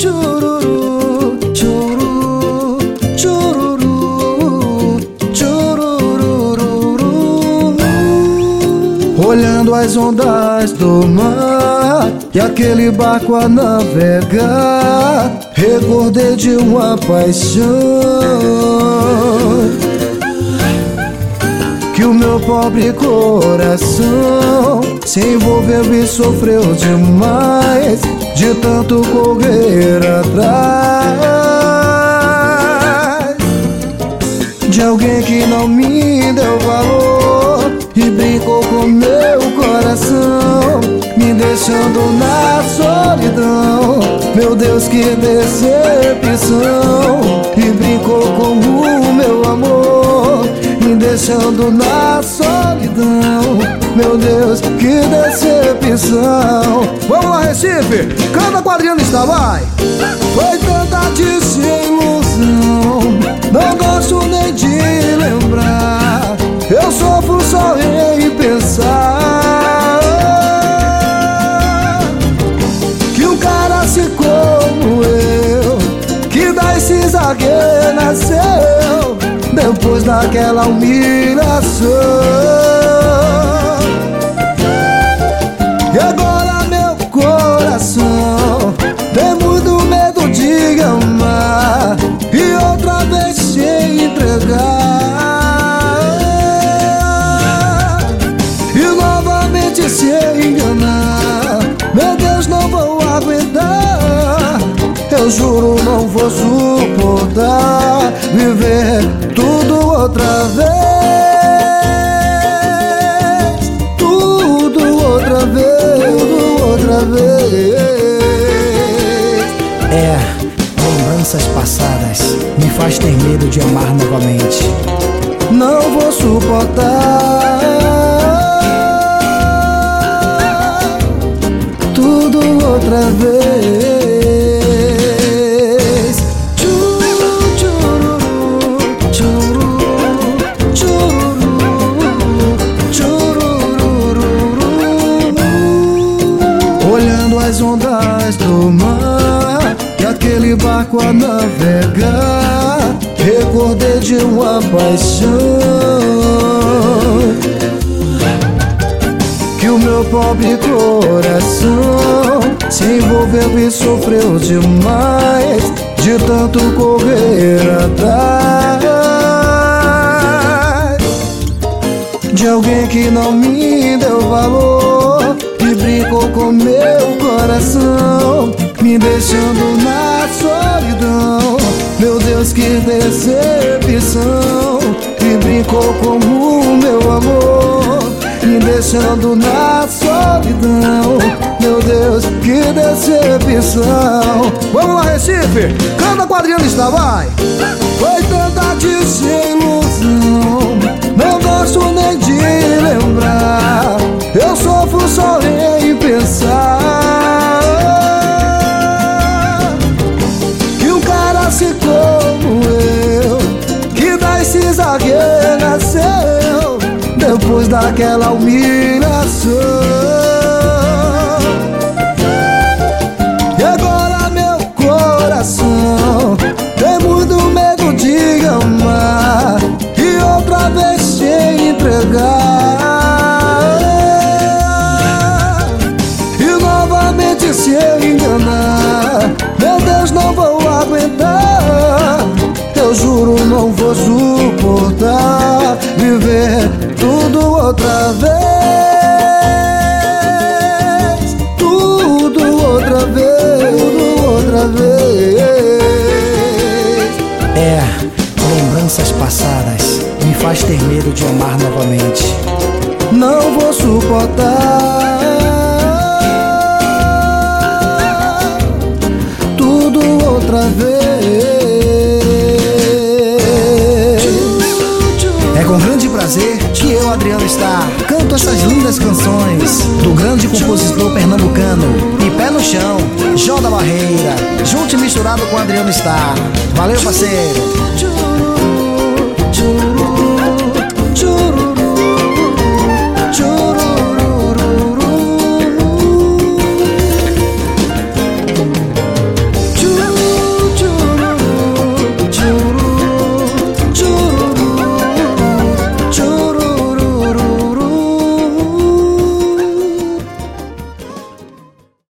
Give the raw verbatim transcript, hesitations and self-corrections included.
chururu, churu, chururu, churururu. Olhando as ondas do mar e aquele barco a navegar, recordei de uma paixão que o meu pobre coração se envolveu e sofreu demais, de tanto correr atrás de alguém que não me deu valor e brincou com meu coração, me deixando na solidão. Meu Deus, que decepção! E brincou com o meu amor, me deixando na solidão. Meu Deus, que decepção! Vamos lá, Recife! Canta com a Adriana Star, vai! Foi tanta desilusão, não gosto nem de lembrar. Eu sofro só em pensar que um cara assim como eu, que das zagueiro nasceu depois daquela humilhação. E agora meu coração tem muito medo de amar e outra vez se entregar e novamente se enganar. Meu Deus, não vou aguentar, eu juro não vou suportar viver tudo outra vez, tudo outra vez, tudo outra vez. É, lembranças passadas me faz ter medo de amar novamente. Não vou suportar tudo outra vez. Olhando as ondas do mar e aquele barco a navegar, recordei de uma paixão que o meu pobre coração se envolveu e sofreu demais, de tanto correr atrás de alguém que não me deu valor e brincou com meu coração, me deixando na solidão. Meu Deus, que decepção! E brincou com o meu amor, me deixando na solidão. Meu Deus, que decepção! Vamos lá, Recife! Canta com a Adriana Star, vai! Foi tanta desilusão, não gosto nem de lembrar. Eu sofro só em pensar que um cara assim como eu, que das zagueiro nasceu depois daquela humilhação. E agora meu coração tem muito medo de amar e outra vez se entregar e novamente se enganar. Meu Deus, não vou aguentar, eu juro não vou suportar viver tudo outra vez, tudo outra vez, tudo outra vez. É, lembranças passadas me faz ter medo de amar novamente. Não vou suportar tudo outra vez. É com grande prazer que eu, Adriano Star, canto essas lindas canções do grande compositor pernambucano e pé no chão, Jó da Barreira, junto e misturado com Adriano Star. Valeu, parceiro!